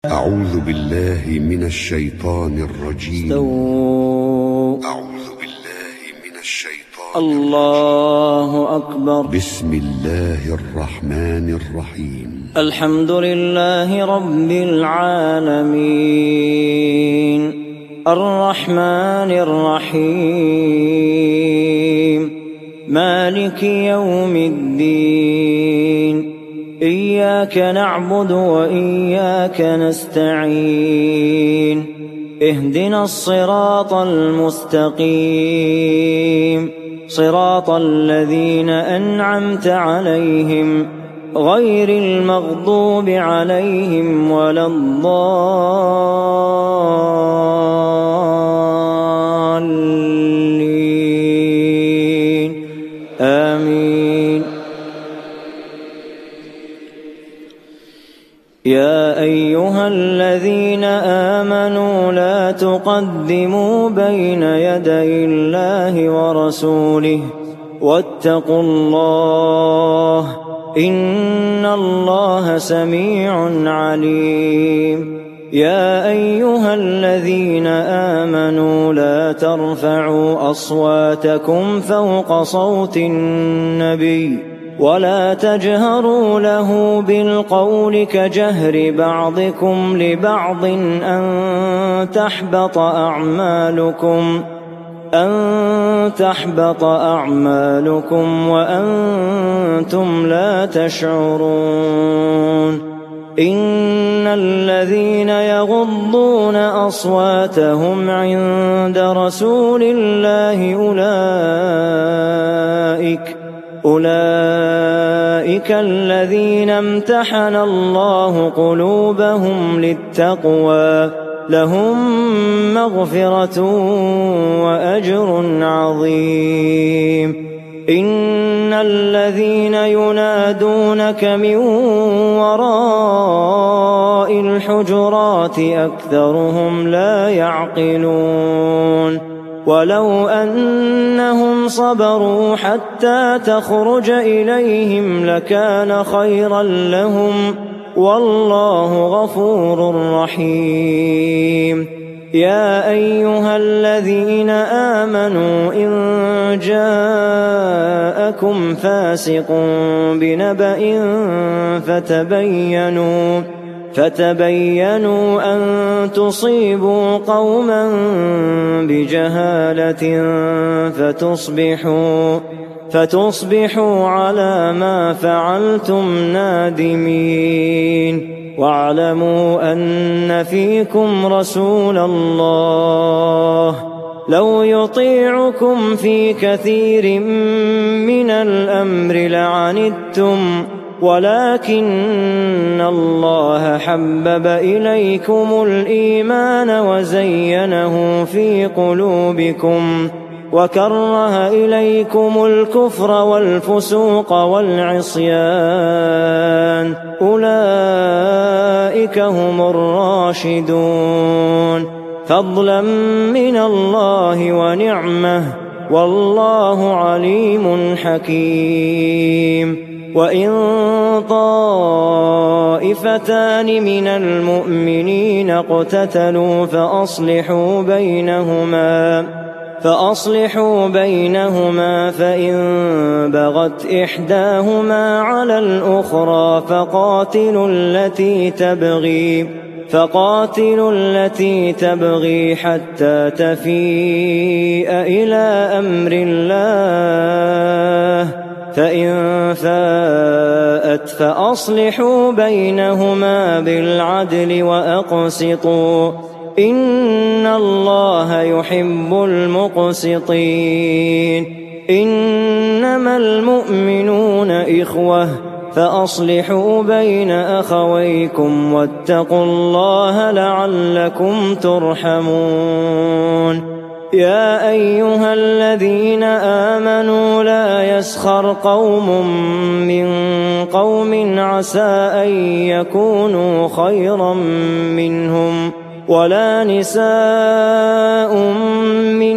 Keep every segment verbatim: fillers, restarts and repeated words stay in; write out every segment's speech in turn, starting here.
أعوذ بالله من الشيطان الرجيم. استووا. أعوذ بالله من الشيطان الله أكبر. بسم الله الرحمن الرحيم. الحمد لله رب العالمين الرحمن الرحيم مالك يوم الدين إياك نعبد وإياك نستعين اهدنا الصراط المستقيم صراط الذين أنعمت عليهم غير المغضوب عليهم ولا الضالين آمين. يا أيها الذين آمنوا لا تقدموا بين يدي الله ورسوله واتقوا الله إن الله سميع عليم. يا أيها الذين آمنوا لا ترفعوا أصواتكم فوق صوت النبي ولا تجهروا له بالقول كجهر بعضكم لبعض أن تحبط أعمالكم أن تحبط أعمالكم وأنتم لا تشعرون. إن الذين يغضون أصواتهم عند رسول الله أولئك أولئك الذين امتحن الله قلوبهم للتقوى لهم مغفرة وأجر عظيم. إن الذين ينادونك من وراء الحجرات أكثرهم لا يعقلون. ولو أنهم صبروا حتى تخرج إليهم لكان خيرا لهم والله غفور رحيم. يا أيها الذين آمنوا إن جاءكم فاسق بنبأ فتبينوا فتبينوا أن تصيبوا قوما بجهالة فتصبحوا فتصبحوا على ما فعلتم نادمين. واعلموا أن فيكم رسول الله لو يطيعكم في كثير من الأمر لعنتم ولكن الله حبب إليكم الإيمان وزينه في قلوبكم وكره إليكم الكفر والفسوق والعصيان أولئك هم الراشدون فضلا من الله ونعمة والله عليم حكيم. وإن طائفتان من المؤمنين اقتتلوا فأصلحوا بينهما فأصلحوا بينهما فإن بغت إحداهما على الأخرى فقاتلوا التي تبغي فقاتلوا التي تبغي حتى تفيء إلى أمر الله فإن فاءت فأصلحوا بينهما بالعدل وأقسطوا إن الله يحب المقسطين. إنما المؤمنون إخوة فأصلحوا بين أخويكم واتقوا الله لعلكم ترحمون. يا أيها الذين آمنوا لا يسخر قوم من قوم عسى أن يكونوا خيرا منهم ولا نساء من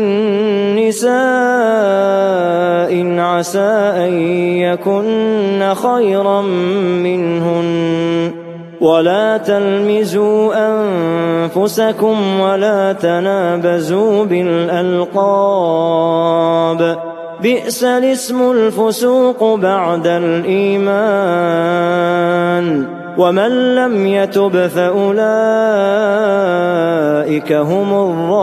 نساء عسى أن يكن خيرا منهن ولا تلمزوا أنفسكم ولا تنابزوا بالألقاب بئس الاسم الفسوق بعد الإيمان ومن لم يتب فأولئك هم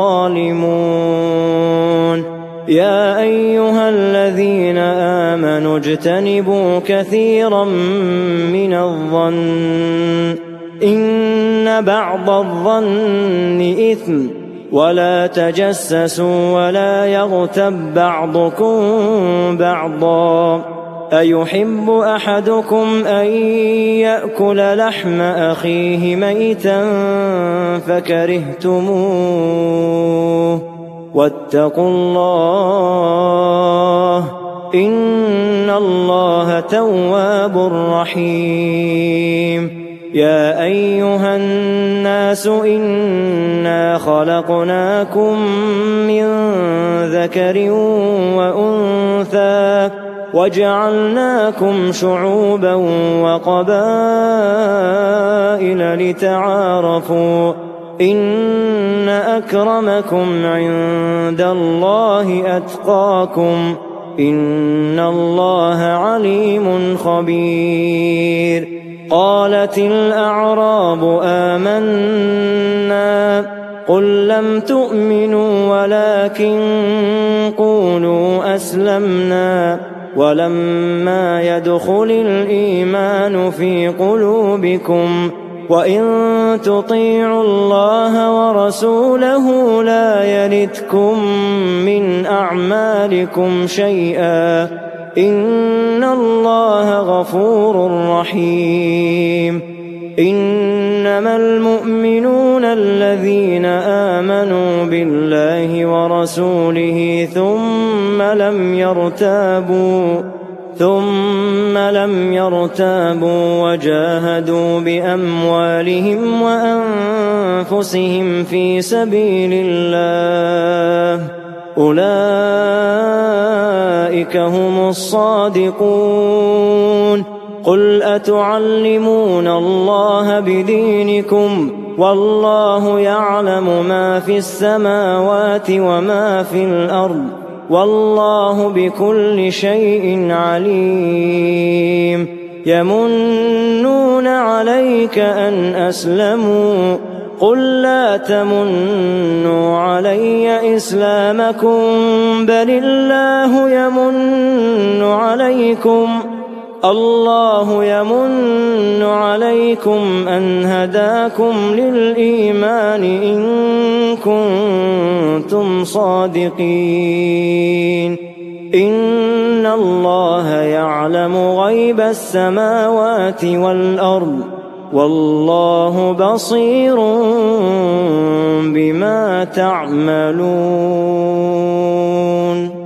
الظالمون يا أيها الذين آمنوا اجتنبوا كثيرا من الظن إن بعض الظن إثم ولا تجسسوا ولا يغتب بعضكم بعضا أيحب أحدكم أن يأكل لحم أخيه ميتا فكرهتموه واتقوا الله إن الله تواب رحيم يا أيها الناس إنا خلقناكم من ذكر وأنثى وجعلناكم شعوبا وقبائل لتعارفوا إن أكرمكم عند الله أتقاكم إن الله عليم خبير قالت الأعراب آمنا قل لم تؤمنوا ولكن قولوا أسلمنا ولما يدخل الإيمان في قلوبكم وإن تطيعوا الله ورسوله لا يلتكم من أعمالكم شيئا إن الله غفور رحيم إنما المؤمنون الذين آمنوا بالله ورسوله ثم لم يرتابوا ثم لم يرتابوا وجاهدوا بأموالهم وأنفسهم في سبيل الله أولئك هم الصادقون قل أتعلمون الله بدينكم والله يعلم ما في السماوات وما في الأرض والله بكل شيء عليم يمنون عليك أن أسلموا قل لا تمنوا علي إسلامكم بل الله يمن عليكم الله يمن عليكم أن هداكم للإيمان إن كنتم صادقين إن الله يعلم غيب السماوات والأرض والله بصير بما تعملون.